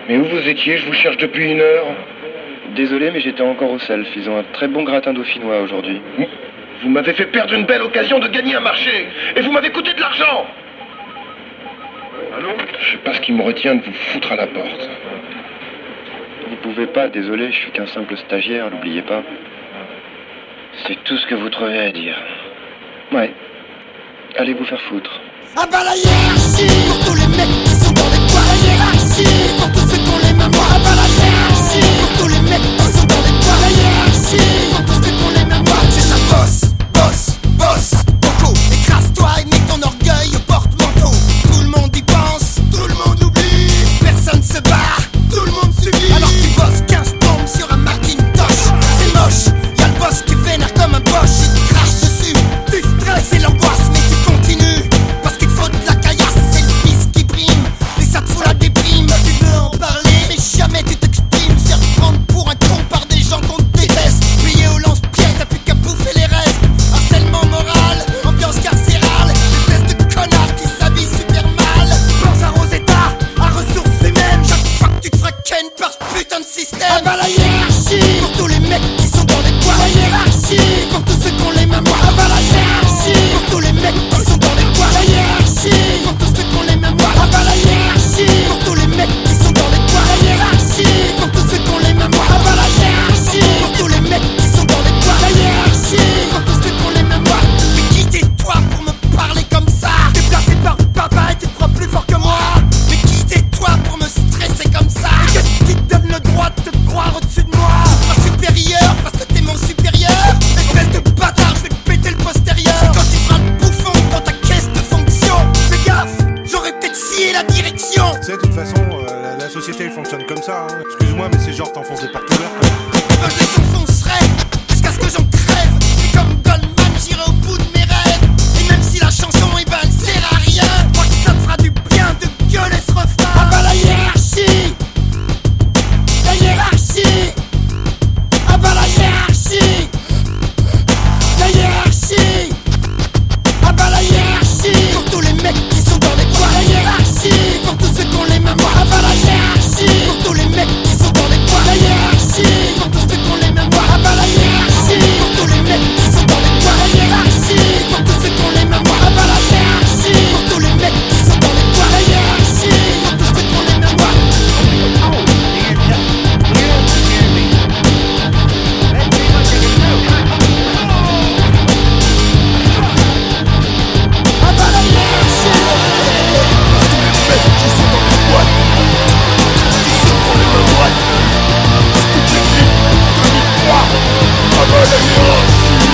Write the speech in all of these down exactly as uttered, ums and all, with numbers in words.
Mais où vous étiez? Je vous cherche depuis une heure. Désolé, mais j'étais encore au self. Ils ont un très bon gratin dauphinois aujourd'hui. Vous m'avez fait perdre une belle occasion de gagner un marché. Et vous m'avez coûté de l'argent. Allô? Je sais pas ce qui me retient de vous foutre à la porte. Vous pouvez pas, désolé, je suis qu'un simple stagiaire, n'oubliez pas. C'est tout ce que vous trouvez à dire. Ouais. Allez vous faire foutre. Ah bah la hiérarchie pour tous les mecs qui sont dans les coins. La hiérarchie pour tous ceux qui ont les mêmes voix. Ah bah la hiérarchie pour tous les mecs qui sont dans les coins. La hiérarchie pour tous ceux qui ont les mêmes voix. C'est ça, boss, boss, boss. Coco, écrase-toi et mets ton orgueil au porte-manteau. Tout le monde y pense, tout le monde oublie. Personne se barre, tout le monde subit. Alors tu bosses quinze bombes sur un Macintosh. C'est moche, y'a le boss qui vénère comme un Bosch. Il te crache dessus, tu stresses et l'angoisse. Mais tu continues, parce qu'il faut de la caillasse. C'est le fils qui prime, et ça te fout la déprime. Tu veux en parler, mais jamais tu t'exprimes. Se faire prendre pour un con par des gens qu'on déteste. Plié au lance-pied, t'as plus qu'à bouffer les restes. Harcèlement moral, ambiance carcérale. Espèce de connard qui s'habille super mal. Pense à Rosetta, à ressources humaines. Chaque fois que tu te feras ken par ce putain de système. Ah bah la hiérarchie pour tous les mecs qui sont dans les bois. La hiérarchie pour tous ceux qui ont les mêmes voix. Ah bah la hiérarchie pour tous les mecs qui sont dans les bois. La hiérarchie pour tous ceux qui ont les mêmes voix. Ah bah la hiérarchie pour tous les mecs qui sont dans les bois. La hiérarchie pour tous ceux qui ont les mêmes voix. Ah bah la hiérarchie pour tous les mecs qui sont dans les bois. La hiérarchie pour tous ceux qui ont les mêmes voix. Mais qui t'es toi pour me parler comme ça? T'es placé par papa et tu te crois plus fort que moi. Mais qui t'es toi pour me stresser comme ça? Et qu'est-ce qui te donne le droit de te croire au-dessus de moi? Pas supérieur parce que t'es mon supérieur. Espèce de bâtard, je vais te péter le postérieur. Et quand tu feras le bouffon dans ta caisse de fonction, fais gaffe, j'aurais peut-être scié la direction. Tu sais, de toute façon, euh, la, la société elle fonctionne comme ça. Hein. Excuse-moi, mais c'est genre t'enfonces des portes ouvertes. Euh, je les enfoncerai jusqu'à ce que j'en crève. Et comme Goldman, j'irai au bout de mes rêves. Et même si la chanson, eh ben, elle sert à rien, je crois que ça te fera du bien de gueuler ce refrain. Ah bah la hiérarchie, la hiérarchie. Ah bah la hiérarchie, la hiérarchie. Ah bah la hiérarchie pour tous les mecs qui sont dans les coins. La hiérarchie pour tous ceux qui ont les mêmes voix. Ah bah la hiérarchie pour tous les mecs qui sont dans les coins. La hiérarchie pour tous ceux qui ont les mêmes voix. Ah bah la hiérarchie pour tous les mecs qui sont dans les coins. La hiérarchie pour tous ceux qui ont les mêmes voix. Ah bah la hiérarchie pour tous les mecs qui sont dans les coins. La hiérarchie pour tous ceux qui ont les mêmes voix. Ah bah la hiérarchie Qui sont dans les boîtes, qui sont dans les mêmes boîtes. Toute l'équipe deux mille trois. Ah bah la hiérarchie.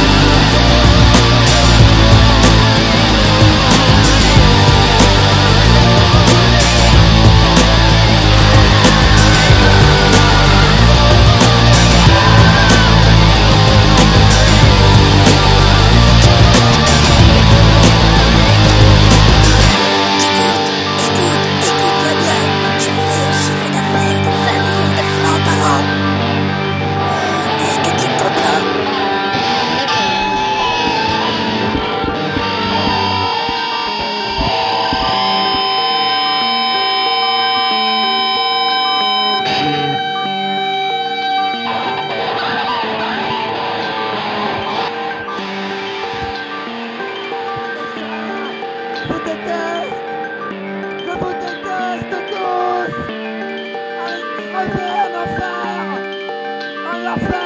Je vous déteste, je vous déteste tous. Allez, crevez en enfer, en enfer.